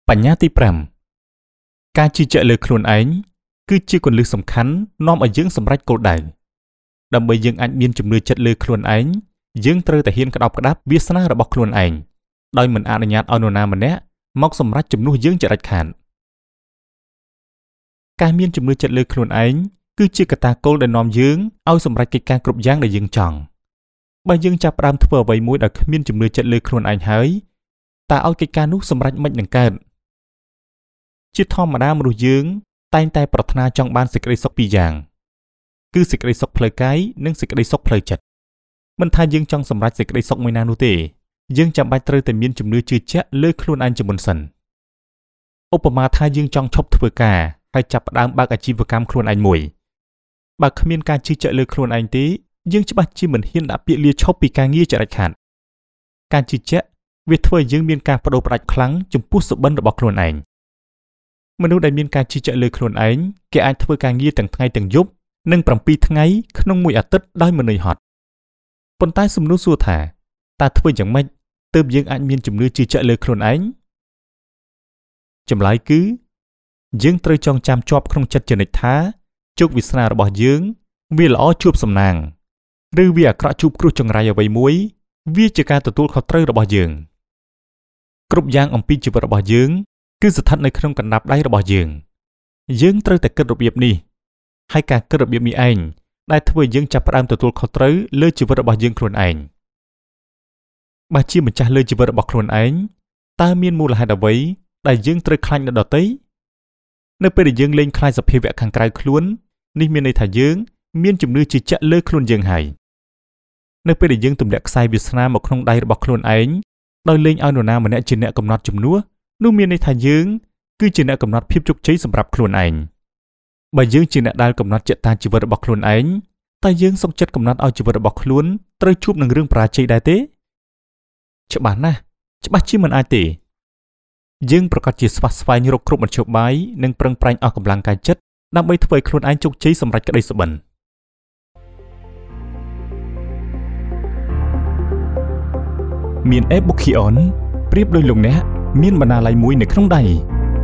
បញ្ញាទី5ការជឿជាក់លើខ្លួនឯងគឺជាគន្លឹះសំខាន់នាំឲ្យយើងសម្រេចគោលដៅដើម្បីយើងអាចមានជំនឿចិត្តលើខ្លួនឯងយើងត្រូវតែហ៊ានក្តោបក្តាប់វាសនារបស់ខ្លួនឯងដោយមិនអនុញ្ញាតឲ្យនរណាម្នាក់មកសម្រេចជំនួសយើងជាដាច់ខាតការមានជំនឿចិត្តលើខ្លួនឯងគឺជាកត្តាគោលដែលនាំយើងឲ្យសម្រេចកិច្ចការគ្រប់យ៉ាងដែលយើងចង់បើយើងចាប់ផ្ដើមធ្វើអ្វីមួយដោយគ្មានជំនឿចិត្តលើខ្លួនឯងហើយតើឲ្យកិច្ចការនោះសម្រេចមិននឹងកើតជាធម្មតាមនុស្សយើងតែងតែប្រាថ្នាចង់បានសេចក្តីសុខពីរយ៉ាងគឺសេចក្តីសុខផ្លូវកាយនិងសេចក្តីសុខផ្លូវចិត្តមិនថាយើងចង់សម្រេចសេចក្តីសុខមួយណានោះទេយើងចាំបាច់ត្រូវតែមានជំនឿជឿជាក់លើខ្លួនឯងជាមុនសិនឧបមាថាយើងចង់ឈប់ធ្វើការហើយចាប់ផ្ដើមបើកអាជីវកម្មខ្លួនឯងមួយបើគ្មានការជឿជាក់លើខ្លួនឯងទេយើងច្បាស់ជាមិនហ៊ានដាក់ពាក្យលាឈប់ពីការងារជាដាច់ខាតការជឿជាក់វាធ្វើឲ្យយើងមានការបដូរផ្ដាច់ខ្លាំងចំពោះសុបិនរបស់ខ្លួនឯងមនុស្សដែលមានការជឿជាក់លើខ្លួនឯងគេអាចធ្វើការងារទាំងថ្ងៃទាំងយប់និង7ថ្ងៃក្នុងមួយអាទិត្យដោយមិននឿយហត់ប៉ុន្តែសំណួរសួរថាតើធ្វើយ៉ាងម៉េចទើបយើងអាចមានជំនឿជឿជាក់លើខ្លួនឯងចម្លើយគឺយើងត្រូវចងចាំជាប់ក្នុងចិត្តជានិច្ចថាជោគវាសនារបស់យើងវាល្អជួបសំណាងឬវាអាក្រក់ជួបគ្រោះចង្រៃអ្វីមួយវាជាការទទួលខុសត្រូវរបស់យើងគ្រប់យ៉ាងអំពីជីវិតរបស់យើងគឺស្ថិតនៅក្នុងកណ្ដាប់ដៃរបស់យើងត្រូវតែគិតរបៀបនេះហើយការគិតរបៀបនេះឯងដែលធ្វើឲ្យយើងចាប់ផ្ដើមទទួលខុសត្រូវលើជីវិតរបស់យើងខ្លួនឯងបើជាម្ចាស់លើជីវិតរបស់ខ្លួនឯងតើមានមូលហេតុអ្វីដែលយើងត្រូវខ្លាចអ្នកដទៃនៅពេលដែលយើងលែងខ្លាចសភាវៈខាងក្រៅខ្លួននេះមានន័យថាយើងមានជំនឿជឿជាក់លើខ្លួនយើងហើយនៅពេលដែលយើងទម្លាក់ខ្សែវាសនាមកក្នុងដៃរបស់ខ្លួនឯងដោយលែងឲ្យនរណាម្នាក់ជាអ្នកកំណត់ជំនួសនោះមានន័យថាយើងគឺជាអ្នកកំណត់ភាពជោគជ័យសម្រាប់ខ្លួនឯងបើយើងជាអ្នកដែលកំណត់ចតាជីវិតរបស់ខ្លួនឯងតើយើងសុខចិត្តកំណត់ឲ្យជីវិតរបស់ខ្លួនត្រូវជួបនឹងរឿងបរាជ័យដែរទេច្បាស់ណាស់ច្បាស់ជាមិនអាចទេយើងប្រកាសជាស្វះស្វែងរកគ្រប់មធ្យោបាយនិងប្រឹងប្រែងអស់កម្លាំងកាយចិត្តដើម្បីធ្វើឲ្យខ្លួនឯងជោគជ័យសម្រេចក្តីសុបិនមាន e-bookion ប្រៀបដូចលោកអ្នកមានបណ្ណាល័យមួយនៅក្នុងដៃ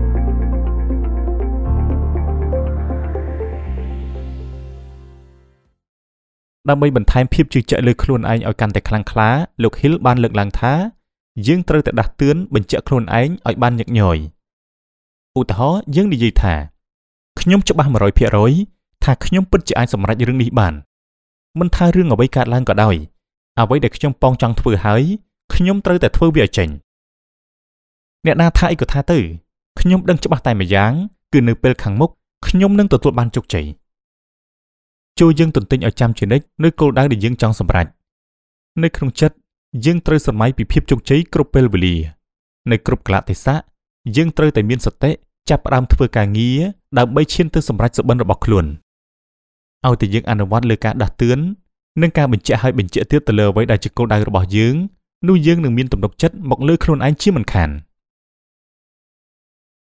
ដើម្បីបន្ថែមភាពជឿជាក់លើខ្លួនឯងឲ្យកាន់តែខ្លាំងក្លាលោក Hill បានលើកឡើងថាយើងត្រូវតែដាស់តឿនបញ្ជាក់ខ្លួនឯងឲ្យបានញឹកញយឧទាហរណ៍យើងនិយាយថាខ្ញុំច្បាស់ 100% ថាខ្ញុំពិតជាអាចសម្រេចរឿងនេះបានមិនថារឿងអ្វីកើតឡើងក៏ដោយអ្វីដែលខ្ញុំប៉ងចង់ធ្វើហើយខ្ញុំត្រូវតែធ្វើវាឲ្យចេញអ្នកណាថាអីក៏ថាទៅខ្ញុំដឹងច្បាស់តែម្យ៉ាងគឺនៅពេលខាងមុខខ្ញុំនឹងទទួលបានជោគជ័យចូលយើងទន្ទិញឲ្យចាំជានិច្ចនៅគោលដៅដែលយើងចង់សម្រេចនៅក្នុងចិត្តយើងត្រូវស្រមៃពីភាពជោគជ័យគ្រប់ពេលវេលានៅគ្រប់កលៈទេសៈយើងត្រូវតែមានសតិចាប់ផ្ដើមធ្វើការងារដើម្បីឈានទៅសម្រេចសុបិនរបស់ខ្លួនឲ្យតែយើងអនុវត្តលើការដាស់តឿននិងការបញ្ជាក់ឲ្យបញ្ជាក់ទៀតទៅលើអ្វីដែលជាគោលដៅរបស់យើងនោះយើងនឹងមានទំនុកចិត្តមកលើខ្លួនឯងជាមិនខាន